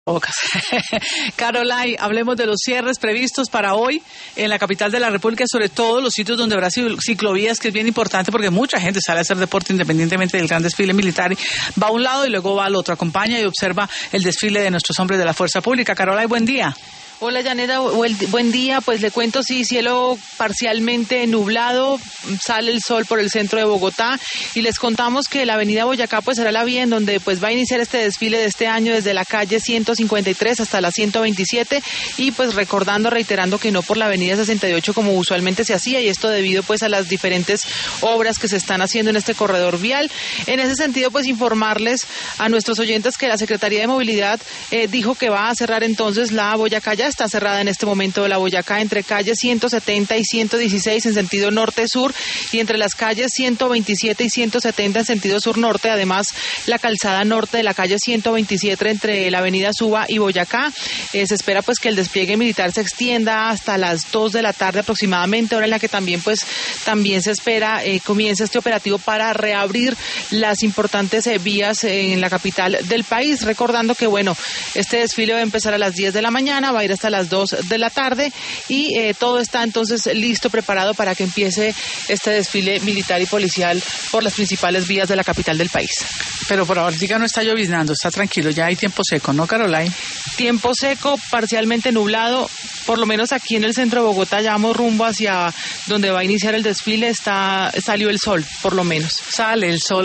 Bocas. Caroline, hablemos de los cierres previstos para hoy en la capital de la República, sobre todo los sitios donde habrá ciclovías, que es bien importante porque mucha gente sale a hacer deporte independientemente del gran desfile militar. Va a un lado y luego va al otro, acompaña y observa el desfile de nuestros hombres de la Fuerza Pública. Caroline, buen día. Hola, Yanela, buen día. Pues le cuento, sí, cielo parcialmente nublado, sale el sol por el centro de Bogotá y les contamos que la avenida Boyacá pues será la vía en donde pues va a iniciar este desfile de este año desde la calle 153 hasta la 127 y pues reiterando que no por la avenida 68 como usualmente se hacía, y esto debido pues a las diferentes obras que se están haciendo en este corredor vial. En ese sentido pues informarles a nuestros oyentes que la Secretaría de Movilidad dijo que va a cerrar entonces la Boyacá. Ya está cerrada en este momento la Boyacá entre calles 170 y 116 en sentido norte-sur y entre las calles 127 y 170 en sentido sur-norte. Además, la calzada norte de la calle 127 entre la avenida Suba y Boyacá. Se espera pues que el despliegue militar se extienda hasta las 2 de la tarde aproximadamente, hora en la que también se espera comience este operativo para reabrir las importantes vías en la capital del país. Recordando que este desfile va a empezar a las 10 de la mañana, va a ir hasta las 2 de la tarde y todo está entonces listo, preparado para que empiece este desfile militar y policial por las principales vías de la capital del país. Pero por ahora no está lloviznando, está tranquilo, ya hay tiempo seco, ¿no, Caroline? Tiempo seco, parcialmente nublado, por lo menos aquí en el centro de Bogotá, ya vamos rumbo hacia donde va a iniciar el desfile, salió el sol, por lo menos. Sale el sol.